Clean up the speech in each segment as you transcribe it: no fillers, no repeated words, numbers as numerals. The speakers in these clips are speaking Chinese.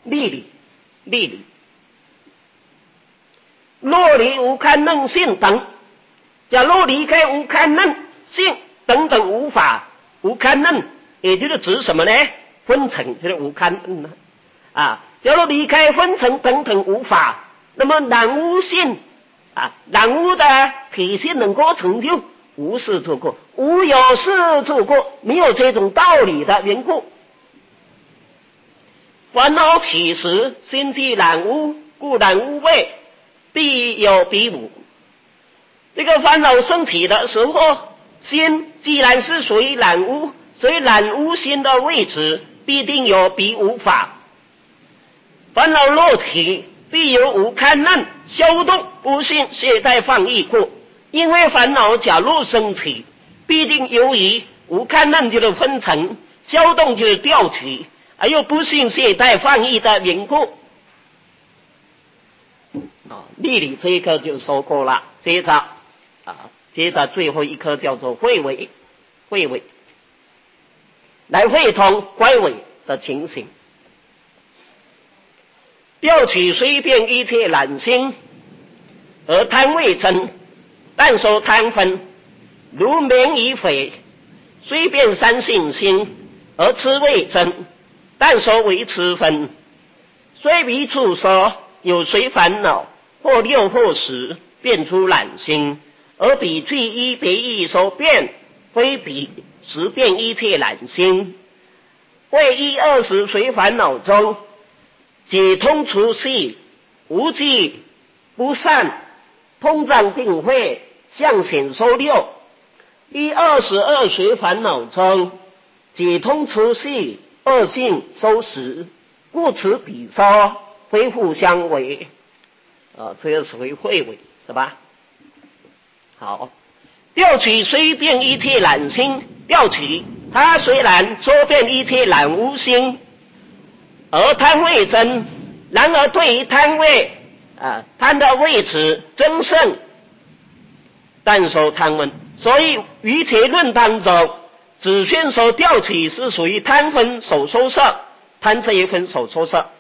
例理。若离无堪能性等，假如离开无堪能性等等无法，无堪能也就是指什么呢？分层就是无堪能啊。假如离开分层等等无法，那么染污性啊，染污的体性能够成就，无事做过，无有事做过，没有这种道理的缘故。烦恼起时，心即染污，故染污味必有彼无。这个烦恼升起的时候，心既然是属于染污，所以染污心的位置必定有彼无法。烦恼若起，必有无堪能消动，不信懈怠放逸故。因为烦恼假如升起，必定由于无堪能就是分层，消动就是调取，还有不信懈怠放逸的缘故。例理这一课就说过了，接着最后一课叫做会尾，来会同乖尾的情形。调取虽变一切染心，而贪未真，但受贪分，如明与匪，虽变三性心，而痴未真，但受为痴分，虽彼处所有随烦恼，或六或十，变出染心，而彼具一别异所变，非彼十变一切染心，为一二十随烦恼中，解通除系，无记不善，通胀定慧，象显收六。一22随烦恼中，解通除系，恶性收拾，故此彼说非互相违。这个属于会尾，是吧？好，调取虽变一切染心，调取它虽然说变一切染污心，而贪未真，然而对于贪味贪的位置增胜，但受贪分，所以于结论当中，只宣所调取是属于贪分所收摄，贪这一分所收摄。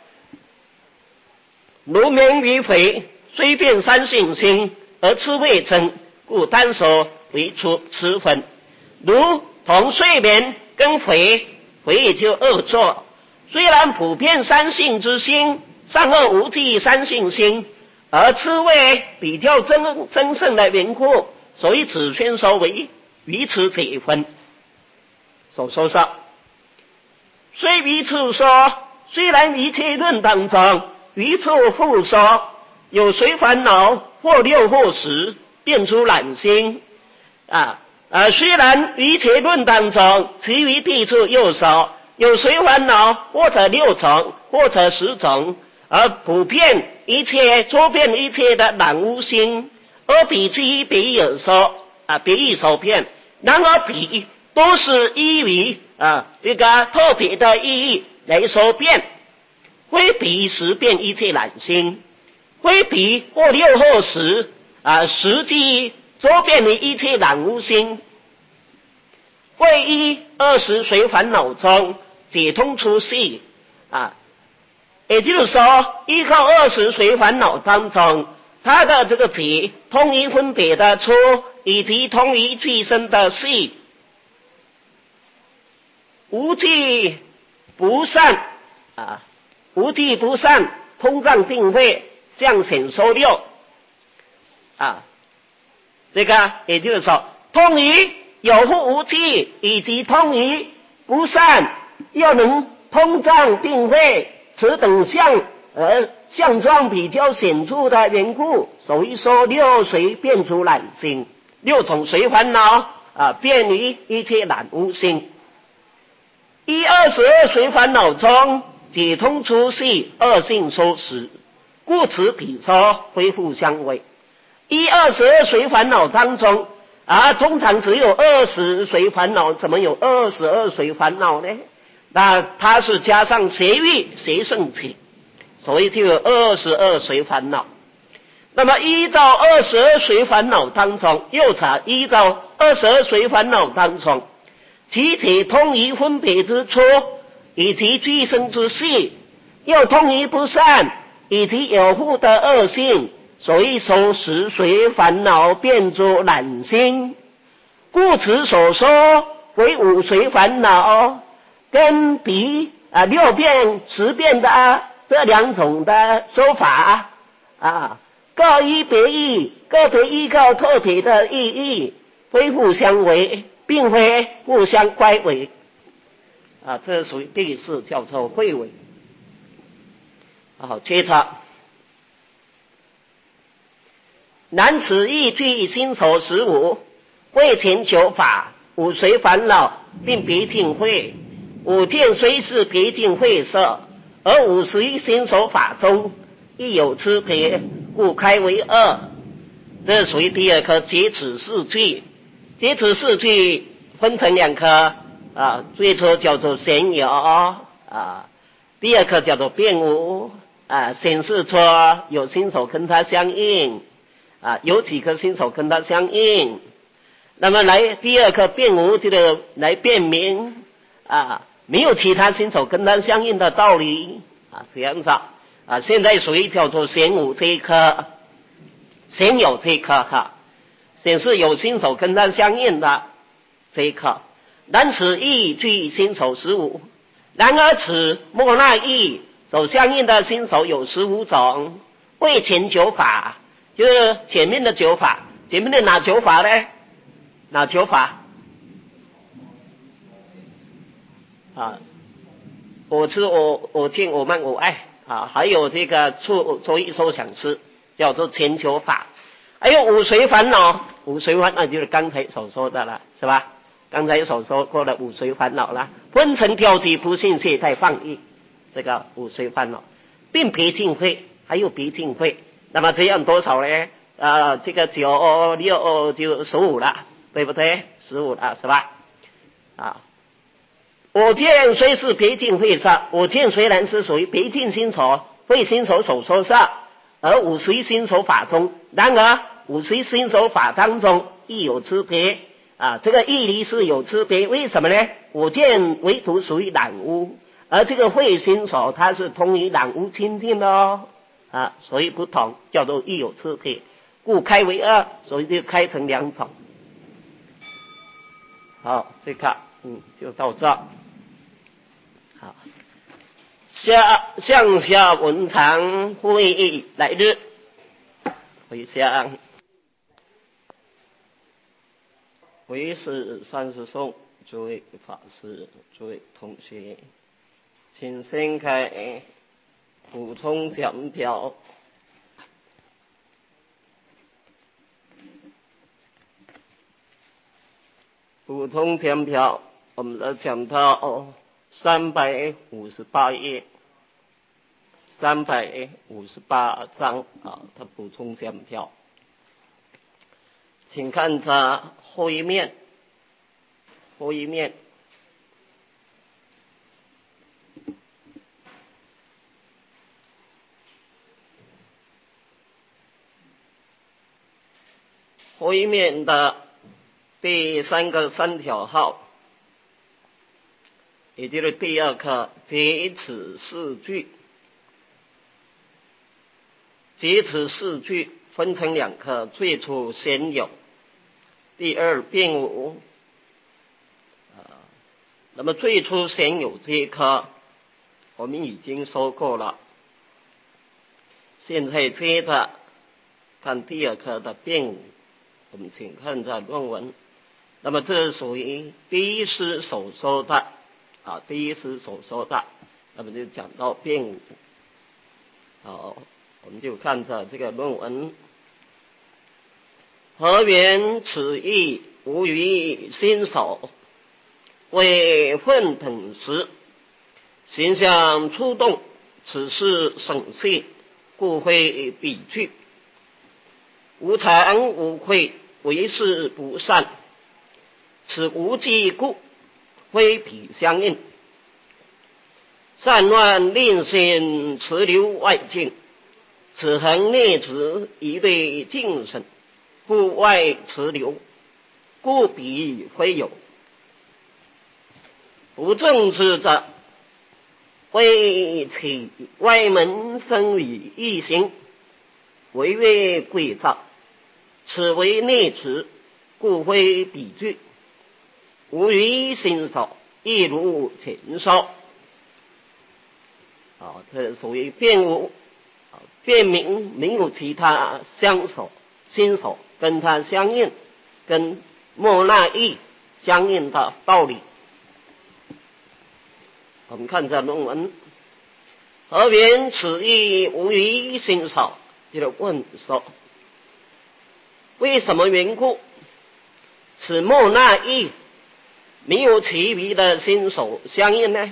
如明与匪，虽变三性心，而痴未真，故单所为出痴分。如同睡眠跟匪也就恶作，虽然普遍三性之心，善恶无记三性心，而痴为比较增胜的缘故，所以只宣说为于此这一分所收摄。虽于此说，虽然一切论当中于此复说，有随烦恼或六或十，变出染心虽然于切论当中其余地处又说有随烦恼或者6种或者10种，而普遍一切周遍一切的染污心，而比居别有说别异所变，然而比都是依于这个特别的意义来所变，非比十变一切染心，非比或6或10实际周遍的一切染污心，为一20随烦恼中解通出系也就是说依靠20随烦恼当中，它的这个解通于分别的出，以及通于具身的系，无记不善无记不善，通胀定慧，象显收六这个也就是说，通于有或无记，以及通于不善，又能通胀定慧，此等相而相状比较显著的缘故，所以说6随变出染心，6种随烦恼变于一切染污心。一22随烦恼中解通出系，恶性收拾，故此彼说非互相违。一22随烦恼当中通常只有20随烦恼，怎么有22随烦恼呢？那它是加上邪欲邪盛起，所以就有22随烦恼。那么依照22随烦恼当中，又查依照22随烦恼当中，其解通于分别之初，以及具身之系， 又通于不善以及有负的恶性，所以受使随烦恼变作懒心。故此所说为五随烦恼，跟比六变十变的这两种的说法各依别义，个别依靠特别的意义，非互相违，并非互相乖违这属于第四，叫做会违。好，接着然此义具心所15，为前求法，五随烦恼，并别尽会。五见虽是别尽会色，而五随心所法中亦有差别，故开为二。这属于第二科结此四句。结此四句分成两科最初叫做显有第二科叫做辩无显示出有心所跟它相应有几颗心所跟它相应。那么来第二个辩无，这个来辩明没有其他心所跟它相应的道理这样子现在属于叫做显无这一科，显有这一科显示有心所跟它相应的这一科。然此义具心所15，然而此莫那义所相应的心所有15种，为前九法，就是前面的九法。前面的哪九法呢？哪九法我知我见我慢我爱还有这个作意受想思，叫做前九法。还有五随烦恼，五随烦恼就是刚才所说的了，是吧？刚才所说过的五随烦恼了，昏沉挑剔不信懈怠放逸，这个五随烦恼，并别尽会，还有别尽会。那么这样多少呢？这个9、6就15了，对不对？15了，是吧？我见虽是别尽会上，我见虽然是属于别尽心所会心所所说上，而五随心所法中，然而五随心所法当中亦有差别这个义理是有差别。为什么呢？我见唯独属于染污，而这个会心所它是通于染污清净的所以不同，叫做亦有差别，故开为二，所以就开成两种。好，这个就到这。好，向下文长会议来日回向。为师30颂，诸位法师，诸位同学，请先开补充讲表。补充讲表，我们来讲到358页，358章它补充讲表，请看着后一面，后一面。后一面的第3个3条号，也就是第二课结此四句。结此四句分成两课，最初显有，第二辩无那么最初显有这一课我们已经说过了，现在接着看第二课的辩无。我们请看这论文。那么这属于第一师所说的第一师所说的，那么就讲到辩无。好，我们就看着这个论文。何缘此义无于心所，为混等时，形象出动，此事省细，故非比句。无常无愧，为事不善，此无记故，非彼相应。善乱令心持流外境，此恒内执一对精神，故外持流，故彼非有。不正之者， 为其外门生于异形，违越贵造，此为内持，故非比据。无于心手，亦如前说。这属于辩无辩明，没有其他相手心手跟它相应，跟莫那意相应的道理。我们看这论文，何言此意无于心手？就问说，为什么缘故此莫那意没有其余的心手相应呢？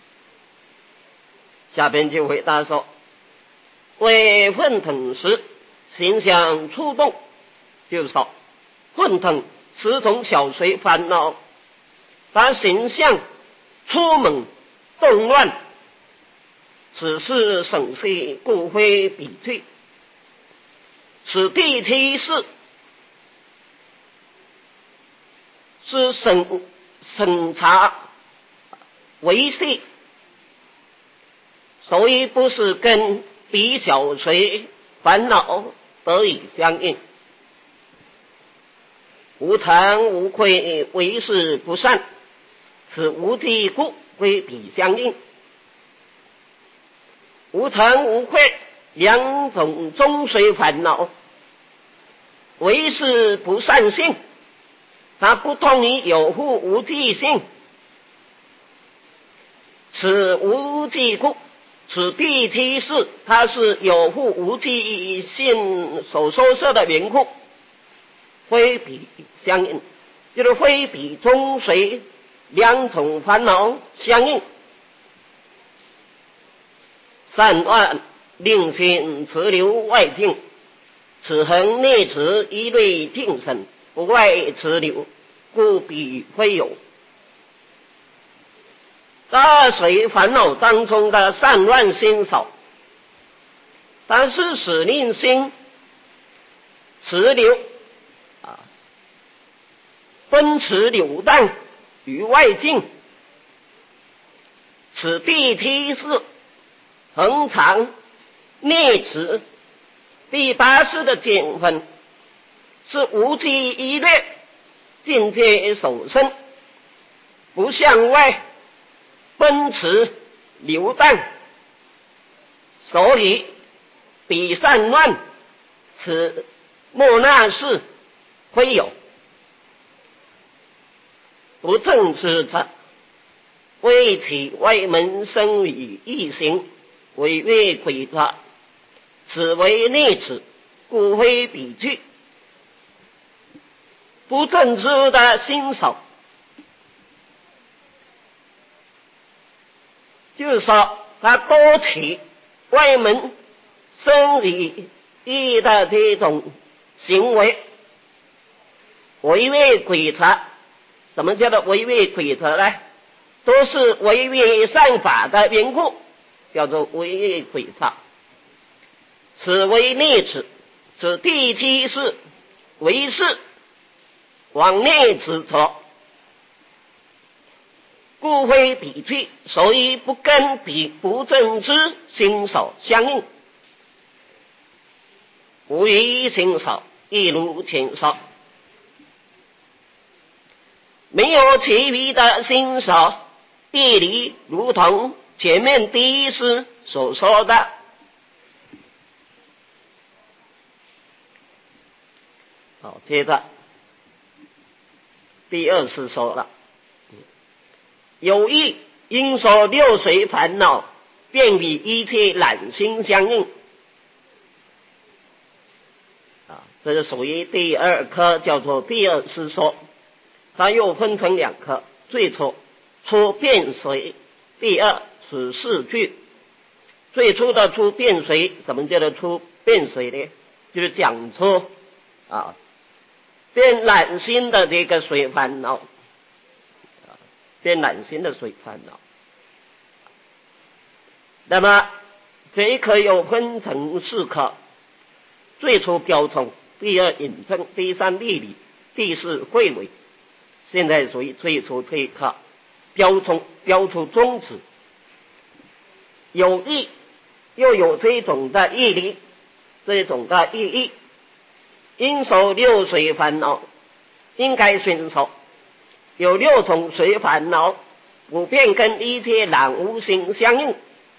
下边就回答说，为混腾时形象触动，就是说混腾时从小随烦恼，它形象出猛动乱，此事省息，故非比据。此第七事是审查维系，所以不是跟比小随烦恼得以相应。无惭无愧，为事不善，此无记故归比相应。无惭无愧两种中随烦恼，为事不善性，它不同于有护无记性。此无记故，此第七事它是有护无记性所收摄的缘故，非比相应，就是非比中随两种烦恼相应。善恶令心持流外境，此恒内持一类精神，不外持流，故彼非有。大随烦恼当中的散乱心少，但是使令心持流奔驰流荡于外境，此第七事恒常内持第八事的见分，是无记一略，境界守身，不向外奔驰流荡，所以比散乱，此莫那事非有。不正之者，为其外门生于异形，违越轨者，此为内持，故非比据。不正之的心手，就是说他多起外门生于异的这种行为，违越轨则。什么叫做违越轨则呢？都是违越善法的缘故，叫做违越轨则。此为内持，此第七事为事往内执着，故非比据，所以不跟比不正之心手相应。无于心手，亦如前说。没有其余的心手，地理如同前面第一诗所说的。好，接着第二诗说了，有意应说六随烦恼，便与一切染心相应。这是属于第二科，叫做第二诗说。它又分成两科，最初出变随，第二此四句。最初的出变随，什么叫做出变随呢？就是讲出变染心的这个随烦恼，变染心的随烦恼。那么这一科又分成四科，最初标冲，第二引证，第三例理，第四会尾。现在属于最初这一课标出宗旨。 有义，又有这种的义理，这种的意义。应守六随烦恼，应该遵守。有六种随烦恼，普遍跟一切染无性相应。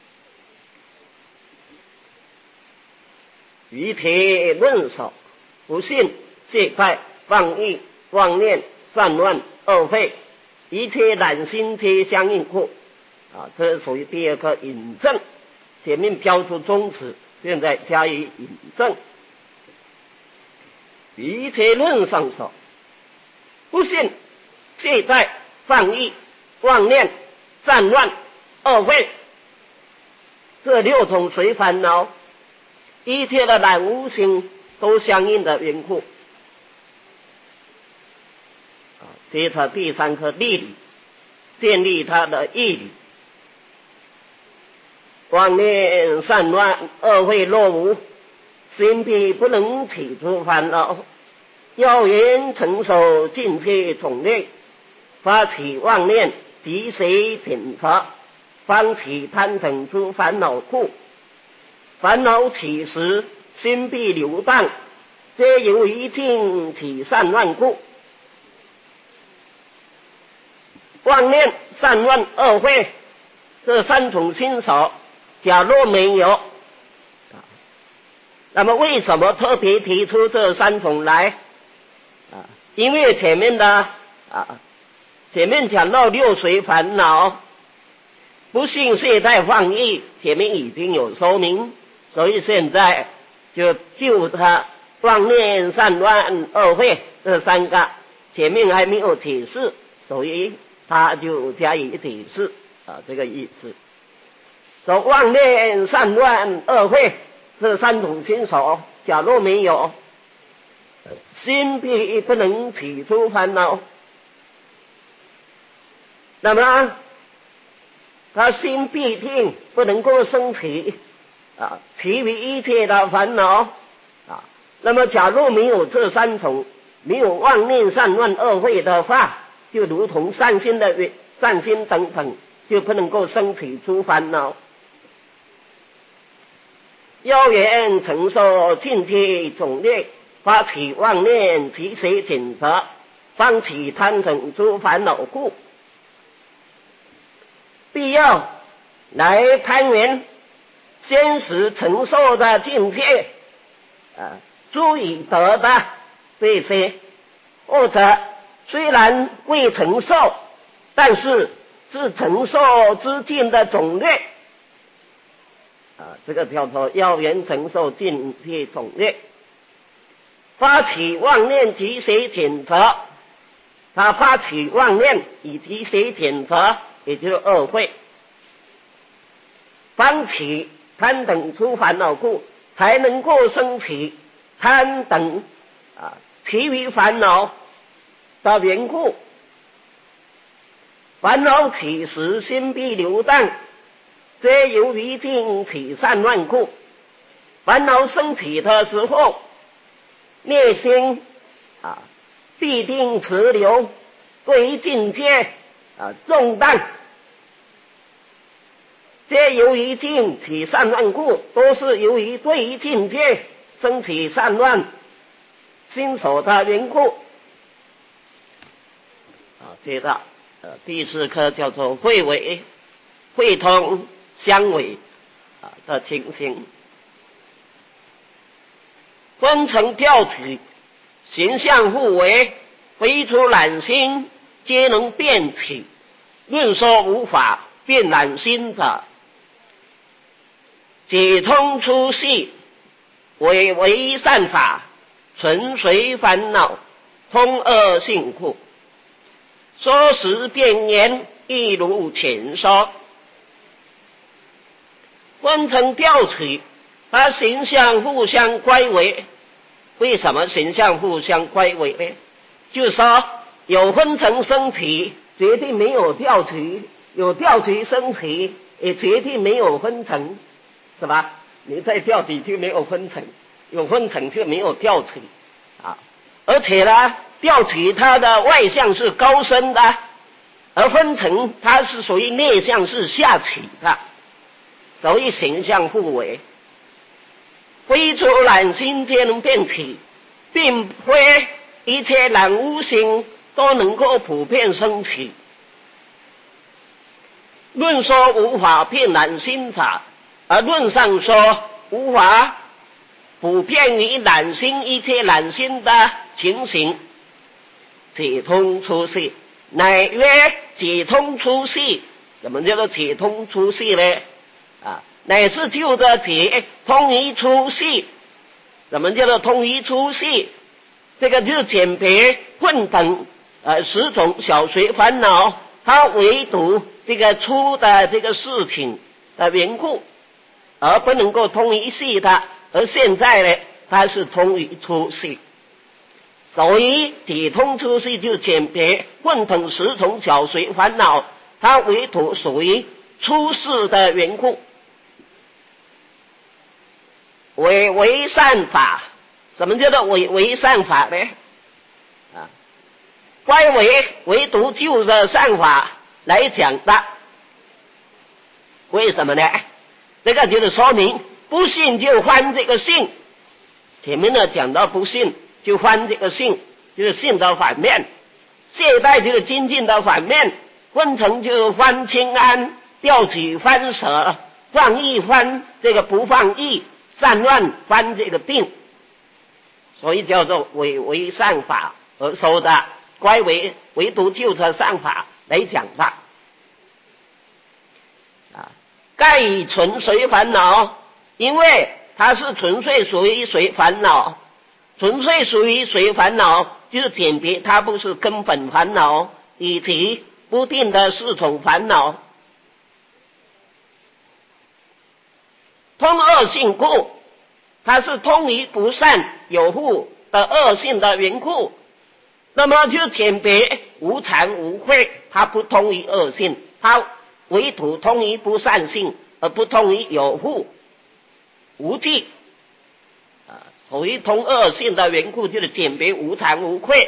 于铁论守，不信、懈怠、放逸、妄念、散乱、恶废，一切染心皆相应故。这属于第二个引证。前面标出宗旨，现在加以引证。于切论上说，不信、懈怠、放逸、妄念、散乱、恶废，这六种随烦恼，一切的染污性都相应的缘故。接着第三个例理，建立它的义理。妄念散乱，恶废若无，心必不能起诸烦恼。要言承受尽皆种类，发起妄念，即随检查，方起贪等诸烦恼故。烦恼起时，心必流荡，皆由于尽起散乱故。妄念、散乱、恶废，这三种心所，假若没有，那么为什么特别提出这三种来？因为前面讲到六随烦恼，不信、懈怠、放逸，前面已经有说明，所以现在就它妄念、散乱、恶废这三个，前面还没有解释，所以他就加以解释这个意思。说妄念、散乱、恶废这三种心所，假若没有，心必不能起诸烦恼。那么他心必定不能够生起其余一切的烦恼那么假如没有这三种，没有妄念、散乱、恶废的话，就如同善心等等，就不能够生起诸烦恼。要言承受尽皆种类，发起妄念，即随检查，方起贪等诸烦恼故。必要来攀缘现实承受的境界足以得的这些，或者虽然未承受，但是是承受之境的种类这个叫做要缘承受境界种类。发起妄念，即随检查，他发起妄念以及随检查，也就是恶废，方起贪等诸烦恼故，才能够生起贪等其余烦恼的缘故。烦恼起时，心必流荡，皆由于尽起散乱故。烦恼升起的时候，内心必定持流，对于境界重担，皆由于尽起散乱故，都是由于对于境界升起散乱心所的缘故。接着第四课叫做会违、会通、相违的情形。分成调取，形象互为，非出染心，皆能辨起。论说无法辨染心者，解通出细，为善法，纯随烦恼，通恶性故。说实辩言，亦如前说。分成调取，它形象互相乖违。为什么形象互相乖违呢？就是说有分成升起，决定没有调取；有调取升起，也决定没有分成，是吧？你再调取就没有分成，有分成就没有调取而且呢，调取它的外向是高升的，而分成它是属于内向是下起的， 所以形象互为，非出人心间变起，并非一切人无心都能够普遍升起。论说无法遍览心法，而论上说无法普遍于染心一切染心的情形，解通出世，乃曰解通出世。什么叫做解通出世呢？乃是就着解通于出世。什么叫做通于出世？这个就是鉴别混等十种小随烦恼，它唯独这个出的这个事情的缘故，而不能够通于世的。而现在呢，它是通于出世。所以解通出世就鉴别混等十种小随烦恼，它唯独属于出世的缘故。为善法，什么叫做为善法呢？该唯独就着善法来讲的。为什么呢？这个就是说明不信就翻这个信。前面呢讲到不信就翻这个信，就是信的反面；懈怠就是精进的反面；昏沉就翻清安，调举翻舍，放逸翻这个不放逸，散乱翻这个定。所以叫做为善法而说的，该唯独就着善法来讲的。盖以纯随烦恼，因为它是纯粹属于随烦恼，纯粹属于随烦恼，就是鉴别它不是根本烦恼，以及不定的四种烦恼。通恶性故，它是通于不善有护的恶性的缘故，那么就鉴别无常无慧，它不通于恶性，它唯独通于不善性，而不通于有护无记。所以通恶性的缘故，就是鉴别无常无慧。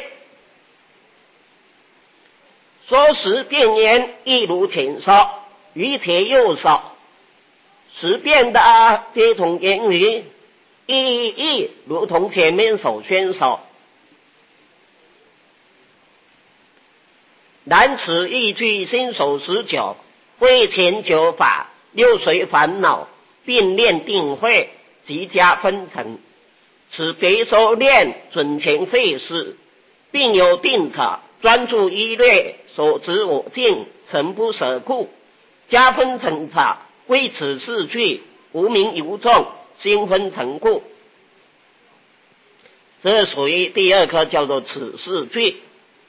说十变言，亦如前说，于且又说，十变的这种言语亦如同前面所宣说。然此依据心手19，为前9法，六随烦恼，并练定慧，即加分层。此别收练准前费事，并有定者，专注依略，所执我净，诚不舍故。加分层者，为此四句，无名尤重，心分层故。这属于第二课，叫做此四句。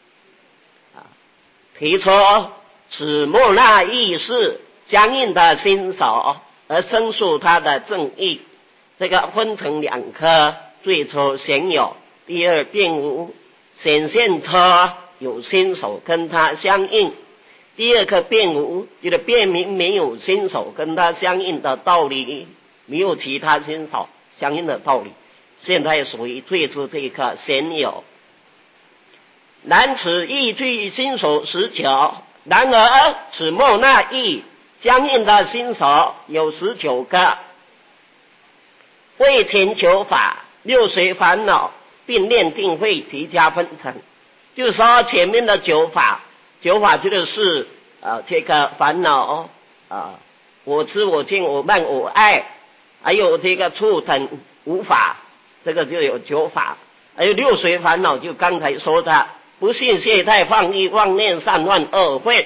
提出此莫那意识相应的心手，而申述它的正义。这个分成两科，最初显有，第二并无，显现出有心手跟它相应。第二个并无，就是辨明没有心手跟它相应的道理，没有其他心手相应的道理。现在属于最初这一课显有。然此依据心手19，然而此莫那意相应的心手有19个，为前9法，六随烦恼，并练定慧，即加分层。就是说前面的9法就是这个烦恼我知我见我慢我爱，还有这个触等无法，这个就有9法。还有六随烦恼，就刚才说的不信懈怠放逸妄念散乱恶慧，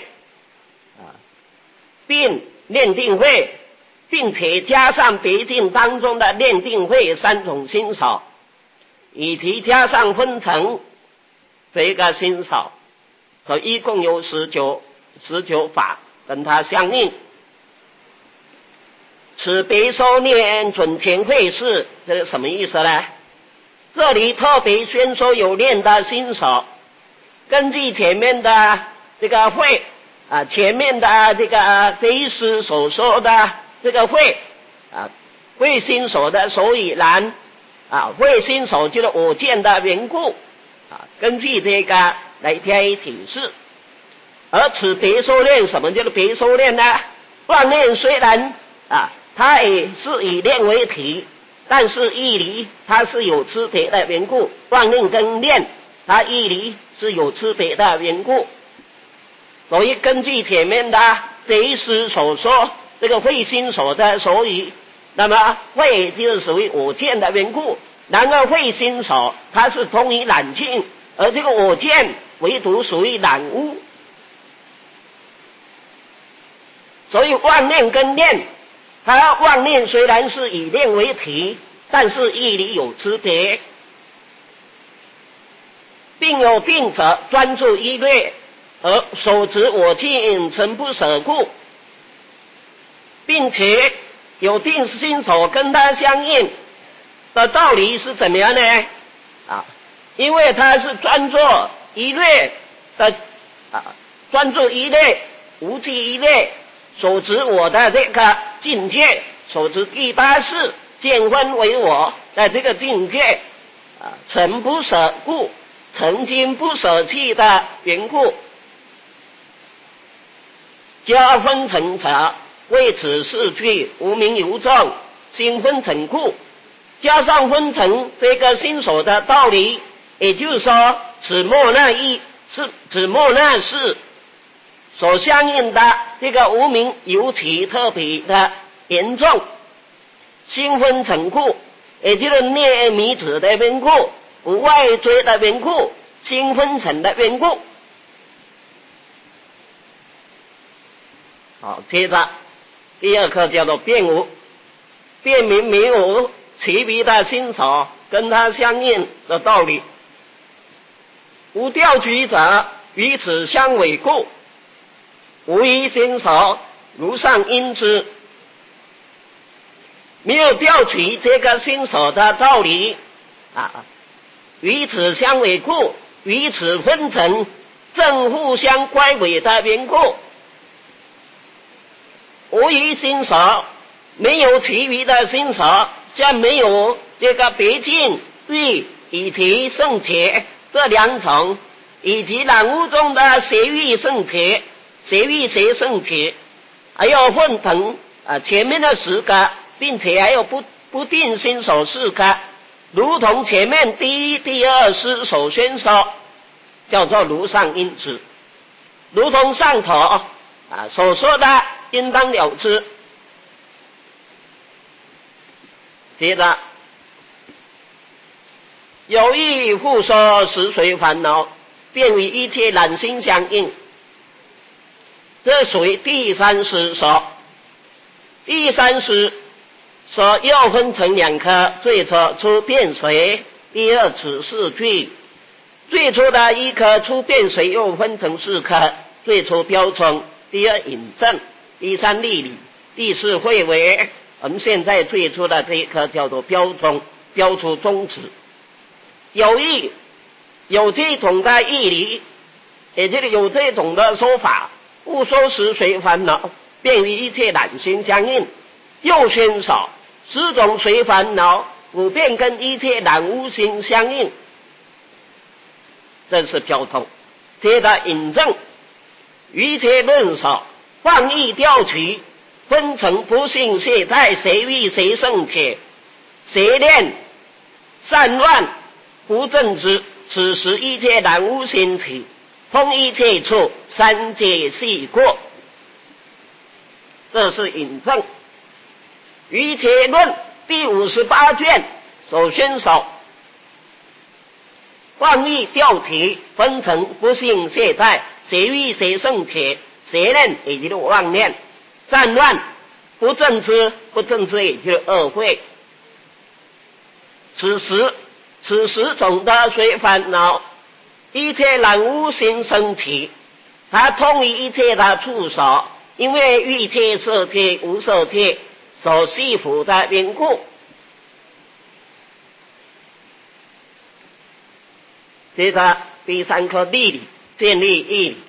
并练定慧，并且加上别境当中的练定慧3种心手，以及加上分层这个心手，所以一共有19法跟它相应。此别收练准前慧事，这是什么意思呢？这里特别宣说有练的心手，根据前面的这个慧前面的这一师所说的这个慧慧心所的所以然慧心所就是我见的缘故根据这个来加以解释。而此别收练，什么叫做别收练呢？妄念虽然它也是以念为体，但是义理它是有区别的缘故，妄念跟念它义理是有区别的缘故。所以根据前面的这一诗所说，这个慧心所的所以，那么慧就是属于我见的缘故，然而慧心所它是通于染净，而这个我见唯独属于染污。所以妄念跟念，它妄念虽然是以念为体，但是义理有区别。并有定者专注一略，而手执我见诚不舍故，并且有定心所跟它相应的道理是怎么样呢？因为它是专注一略的专注一略，无记一略，手执我的这个境界，手执第八识见分为我的这个境界，诚不舍故，曾经不舍弃的缘故。加分成者，为此四句无名有众，心分成故。加上分成这个心所的道理，也就是说，此末那义是此末那事所相应的这个无名尤其特别的严重。心分成故，也就是念迷子的缘故，不外追的缘故，心分成的缘故。好，接着第二课叫做辩无，辩明没有其余的心所跟它相应的道理。无调举者，与此相违故，无一心所，如上应之。没有调取这个心所的道理与此相违故，与此分成正互相乖违的缘故。无一心所，没有其余的心所，像没有这个别境欲以及圣洁这两种，以及染污中的邪欲圣洁、邪欲邪圣洁，还有混腾前面的10个，并且还有不定心所4个，如同前面第一、第二诗所宣说，叫做如上应之，如同上头所说的应当了之。接着有意复说实随烦恼，便与一切染心相应，这属于第三诗说。第三诗说又分成2科，最初出变随，第二此4句。最初的一科出变随又分成4科，最初标冲，第二引证，第三例理，第四会为。我们现在最初的这一科叫做标冲，标出宗旨。有意有这种的义理，也就是有这种的说法，不说实随烦恼，便与一切染心相应。又宣说10种随烦恼普遍跟一切染污心相应，这是标通。接着引证于切论说，放逸调取，分成不信懈怠、邪欲邪圣铁、邪念散乱不正之，此时一切染污心体，通一切处，三界系过。这是引证于切论第58卷所宣说，放逸调体，分成不信懈怠、邪欲邪圣铁、邪念以及妄念、散乱不正知，不正知也就是恶慧。此10种的随烦恼，一切染污心生起，它通于一切的处所，因为欲界、色界、无色界所系缚的缘故。接着第3课例理，建立义理。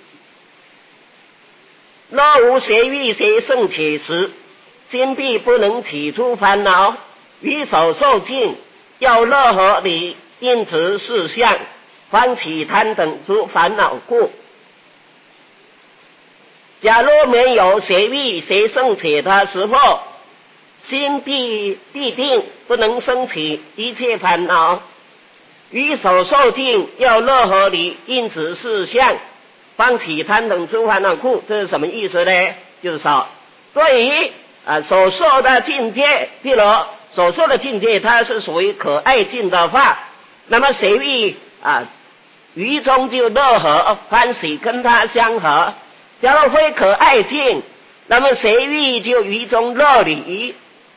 若无邪欲邪圣铁时，心必不能起出烦恼，于所受尽要乐合理，因此事相方起贪等诸烦恼故。假如没有邪欲邪圣铁的时候， 心必定，不能生起一切烦恼。于所受尽要乐合理，因此事相，方起贪等诸烦恼故。这是什么意思呢？就是说，对于所受的境界，譬如所受的境界，它是属于可爱境的话，那么谁欲于中就乐合欢喜，跟它相合。假如非可爱境，那么谁欲就于中乐理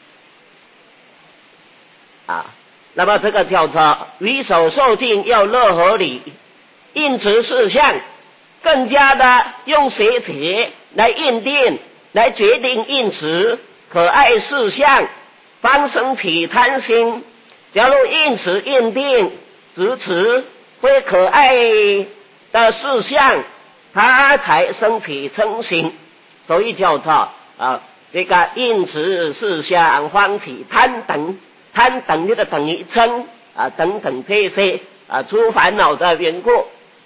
那么这个叫做于所受尽要乐合理，因此事相，更加的用学解来印定，来决定因此可爱事相，方生起贪心。假如因此印定执持非可爱的事相，它才生起嗔心，所以叫做这个因此事相方起贪等。贪等就等于嗔等等这些诸烦恼的缘故。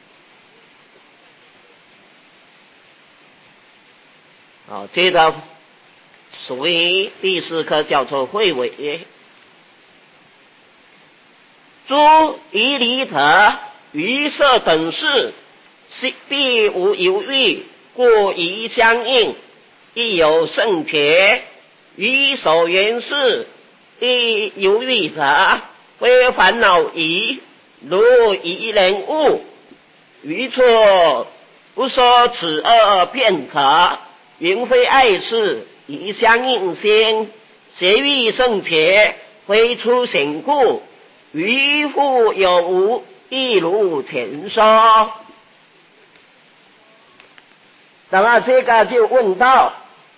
接着属于第四科，叫做慧伪。诸疑离者，于色等事，必无犹豫，故疑相应，亦有胜解。于所缘事，亦犹豫者，非烦恼疑，如疑人物，于错不说此二辩者，云非爱事，疑相应心，邪欲胜解，非出显故，于复有无，亦如前说。那么这个就问到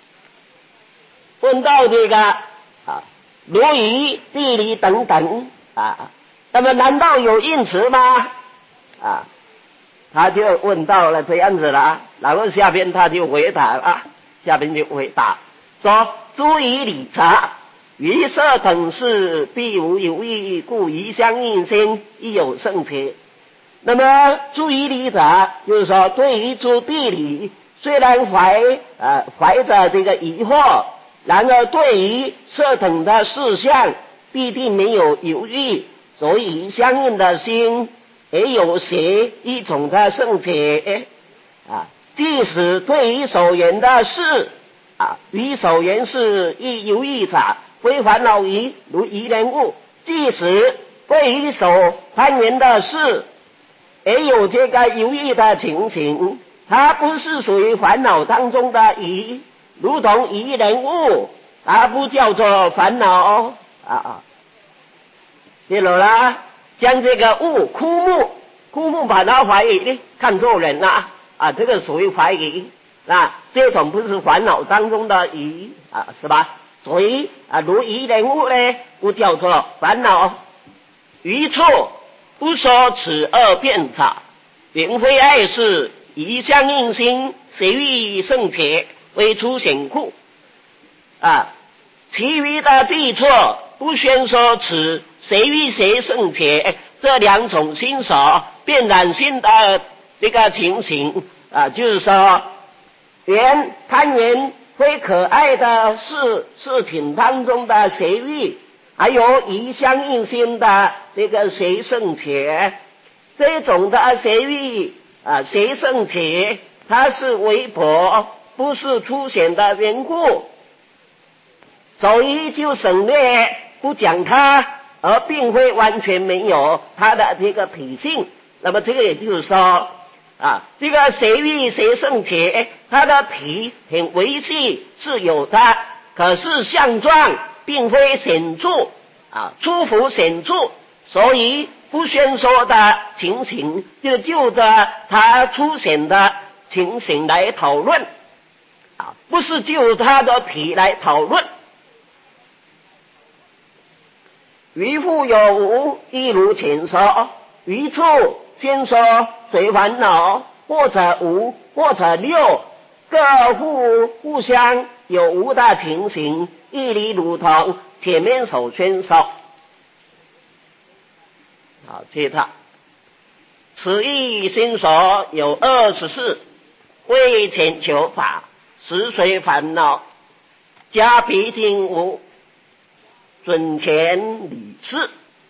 这个如疑、地理等等那么难道有因此吗？他就问到了这样子了，然后下边他就回答了，说：诸疑理者，于色等事，必无犹豫，故疑相应心，亦有胜解。那么诸疑理者，就是说对于诸地理，虽然怀着这个疑惑，然而对于色等的事项必定没有犹豫，所以相应的心也有学一种的胜解即使对于所缘的事于所缘事亦犹豫者，非烦恼疑，如疑人物。即使对于所攀缘的事也有这个犹豫的情形，它不是属于烦恼当中的疑，如同疑人物，它不叫做烦恼比如啦，将这个物枯木把它怀疑看作人这个属于怀疑这种不是烦恼当中的疑是吧？所以如疑人物呢，不叫做烦恼。于错不说此二辩者，云非爱事，疑相应心，邪欲胜解，非出显故其余的对错不宣说此邪欲邪胜解这两种心所变染心的这个情形就是说连攀缘非可爱的事情当中的邪欲，还有疑相应心的这个邪胜解，这种的邪欲邪胜解，它是微薄，不是凸显的缘故，所以就省略不讲它，而并非完全没有它的这个体性。那么这个也就是说这个邪欲邪胜解，它的体很微细是有的，可是相状并非显著出乎显著，所以不宣说的情形，就着它出现的情形来讨论不是就它的体来讨论。于复有无，亦如前说。于处先说随烦恼，或者无，或者六，各互相有无的情形，亦理如同前面所宣说。接着此意心所有24，为前求法，实随烦恼，加彼经无， 准前理事。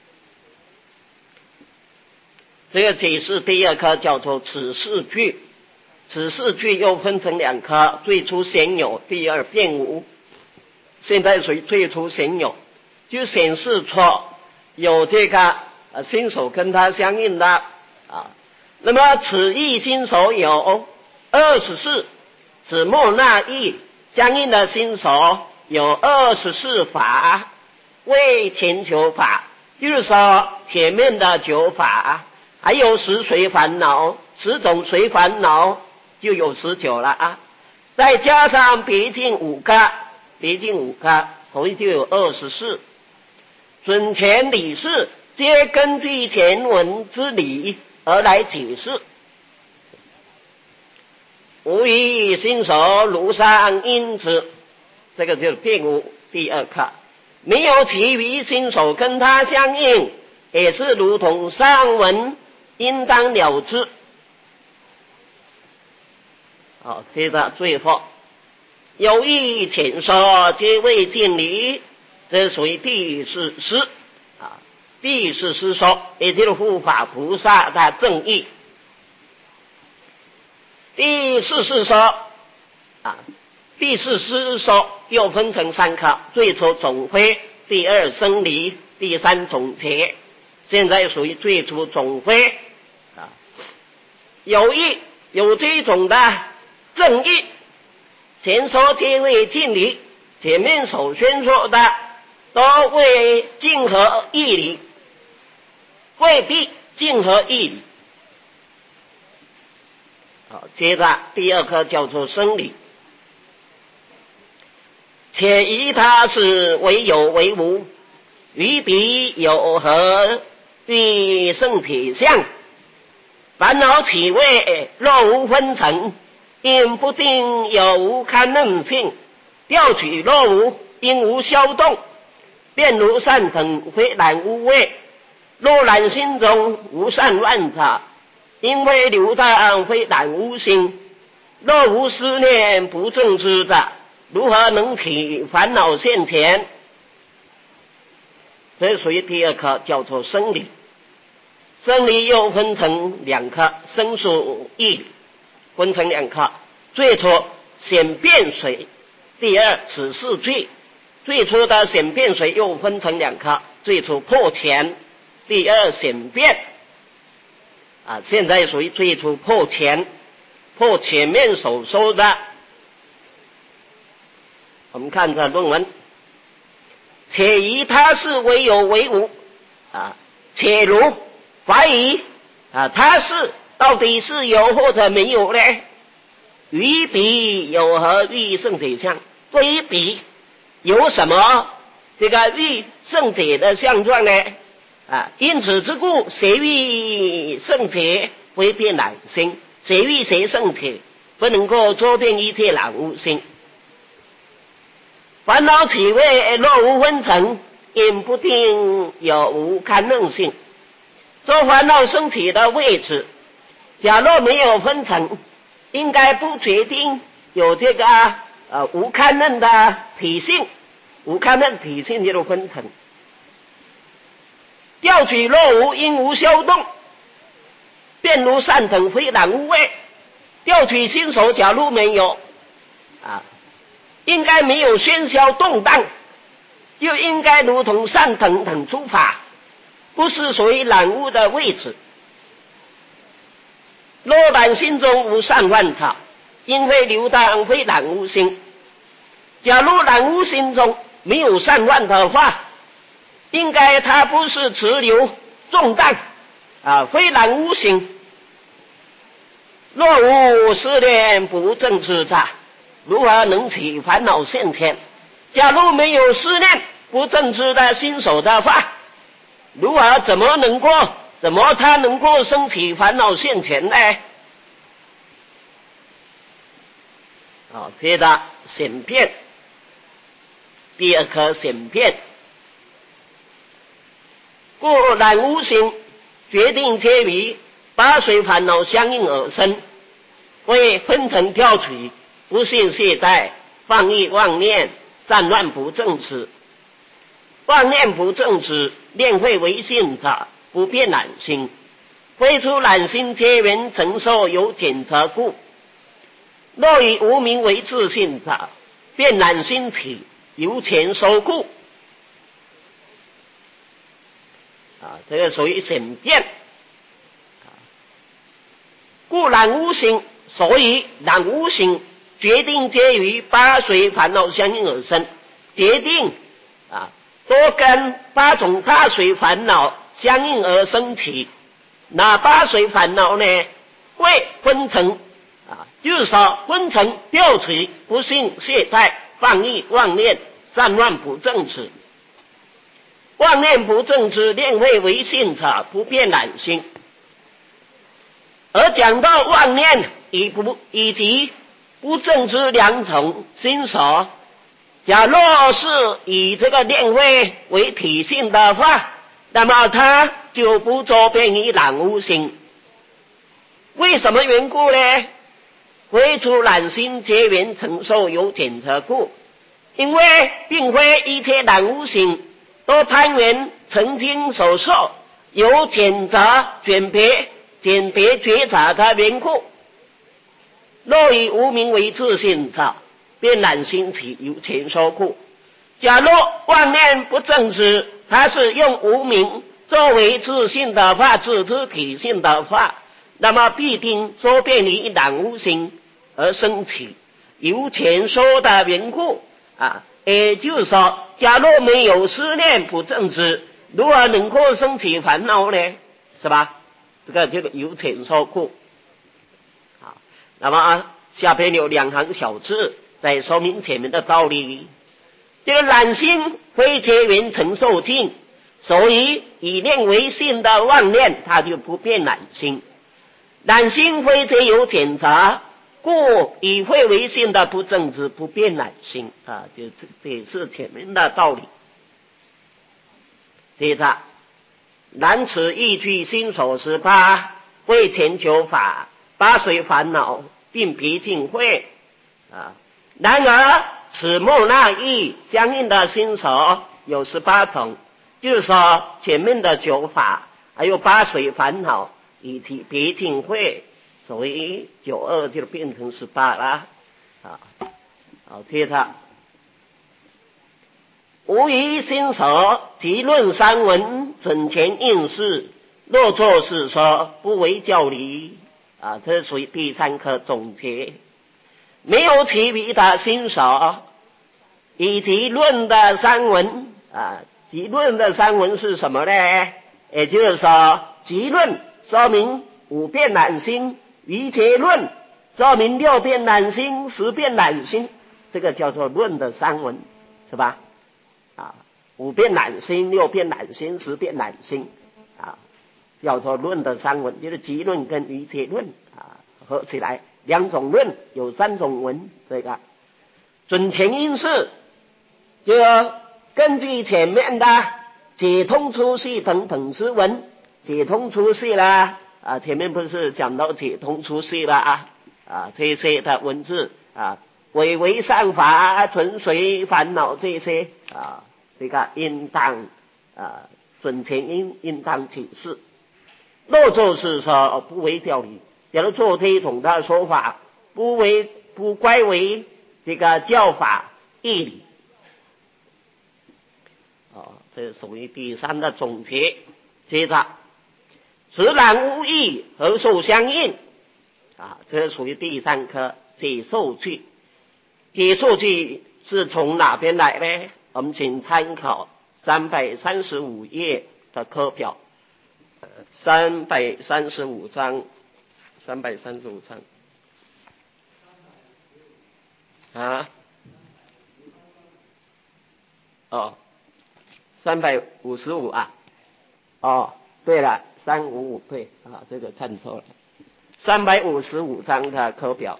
这个解释第二科叫做此事句，此事句又分成两科，最初先有，第二变无。现在属于最初先有，就显示出有这个心手跟它相应的啊。那么此义心手有24，此末那义相应的心手有24法，为前求法，就是说前面的9法还有10随烦恼，10种随烦恼就有19了啊，再加上别境5个，所以就有24。准前理事皆根据前文之理而来解释。无以心手如上因之，这个就是变无第二课。没有其余心手跟它相应，也是如同上文应当了之。好，接着最后有意浅说皆为尽理，这属于第四师啊，第四师说，也就是护法菩萨的正义。第四师说啊，第四师说又分成3课，最初总会，第二生理，第三总结。现在属于最初总会啊，有这种的正义。前说皆为尽理，前面首先说的都为尽合义理，未必尽合义理。好，接着第二课叫做生理，且疑他是为有为无，与彼有何必胜体相？烦恼起位若无分层，因不定有无堪任性，调取若无，因无消动，便如善等非染污味。若染心中无善乱者，因为流荡非染污心。若无思念不正知者，如何能体烦恼现前？这属于第二课，叫做生理。生理又分成2课，生属义理，分成2课。最初显变水，第二此事句。最初的显变水又分成2课，最初破前，第二显变啊，现在属于最初破前，破前面所说的。我们看这论文，且疑他是为有为无啊，且如怀疑啊，他是到底是有或者没有呢？与彼有何欲胜者相？对于彼有什么这个欲胜者的相状呢？啊，因此之故，谁欲胜者为变染心，谁欲谁胜者不能够周遍一切染污心。烦恼起位若无分层，因不定有无堪任性。说烦恼升起的位置，假若没有分层，应该不决定有这个无堪任的体性，无堪任体性就是分层。调取若无，因无消动，便如善等非染污味。调取心手假如没有啊，应该没有喧嚣动荡，就应该如同善等等诸法，不是属于染污的位置。若然心中无善乱者，因为流荡非染污心。假如染污心中没有善乱的话，应该它不是持流重荡啊，非染污心。若无思念不正知者，如何能起烦恼现前？假如没有思念不正知的心手的话，如何怎么他能够升起烦恼现前呢？好，接着显变，第二课显变。故染污心决定皆于八随烦恼相应而生，为分层调取，不信懈怠，放逸妄念，散乱不正知。 妄念不正之，念会为性者，不变染心。非出染心皆缘承受有减则故。若以无明为自性者，变染心体由前收故。这个属于显变。故染无形，所以染无形决定皆于八随烦恼相应而生，决定多跟八种大随烦恼相应而生起。那八随烦恼呢？会分成就是说分成掉取、不信、懈怠、放逸、妄念、散乱不正直。妄念不正之，念会为性者，不变染心。而讲到妄念以及不正之两种心所，假若是以这个念会为体性的话，那么它就不周遍于染污心。为什么缘故呢？非出染心皆缘承受有减则故。因为并非一切染污心都攀缘曾经所受有减则鉴别觉察的缘故。若以无明为自性者，便染心体由前收故。假若妄念不正直，它是用无明作为自性的话，自知体性的话，那么必定周遍于染污心而生起由前收的缘故。也就是说，假若没有思念不正直，如何能够生起烦恼呢？是吧？这个由前收故。好，那么下边有两行小字在说明前面的道理。这个染心非皆缘承受境，所以以念为性的妄念，它就不变染心。染心非皆有减则，故以会为性的不正直，不变染心。这也是前面的道理。接着，然此一句心所18，为前求法，八随烦恼，并别尽会。然而此末那义相应的心所有18种，就是说前面的九法，还有八随烦恼以及别尽会，所以92就变成18了。好，接着无疑心所，即论三文，准前应试，若作是说，不为教理。这属于第3课总结。没有其余的心所，以及论的三文。集论的三文是什么呢？也就是说，集论说明5变染心，余结论说明6变染心、10变染心，这个叫做论的三文，是吧？5变染心、6变染心、10变染心，叫做论的三文，就是集论跟余结论合起来2种论，有3种文。这个准前因式就根据前面的解通出系等等之文，解通出系啦，前面不是讲到解通出系了这些的文字伪为善法，纯随烦恼这些这个应当准前因应当启示。若就是说不为教理，假如做这种的说法，不乖为这个教法义理。这属于第3的总结。接着此染无义，何受相应？这属于第3课解受句。解受句是从哪边来呢？我们请参考335页的课表，335章，335章355对了，355对这个看错了，355章的课表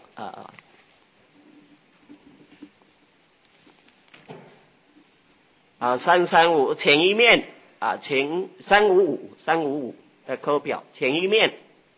335前一面前355的课表前一面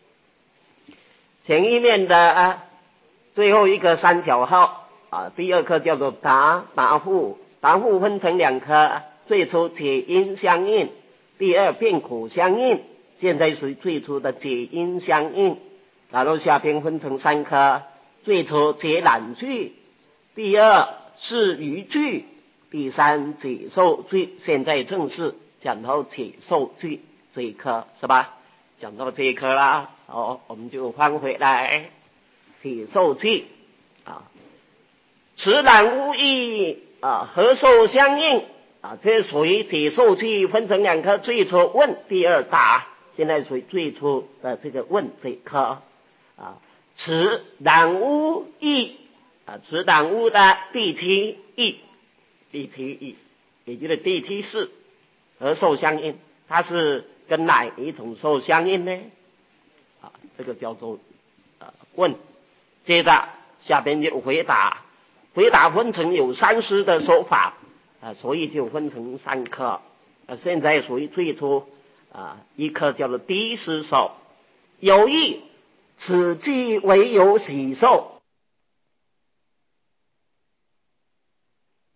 的最后一个3小号第2课叫做答复分成2课， 最初解音相应，第二变口相应，现在属于最初的解音相应。然后下边分成3科，最初解览句，第二是语句，第三解受句。现在正式讲到解受句这一科，是吧？讲到这一科啦，我们就翻回来解受句啊，此览无义啊，何受相应啊？这属于解受句，分成2科，最初问，第二答。现在属于最初的这个问这一科啊。此览无义啊，此览无的第七义，也就是第七式何受相应，它是跟哪一种受相应呢？啊，这个叫做问。接着下边就回答，回答分成有3式的说法啊，所以就分成3科。现在属于最初一科叫做第一式说，有义，此句为有喜受，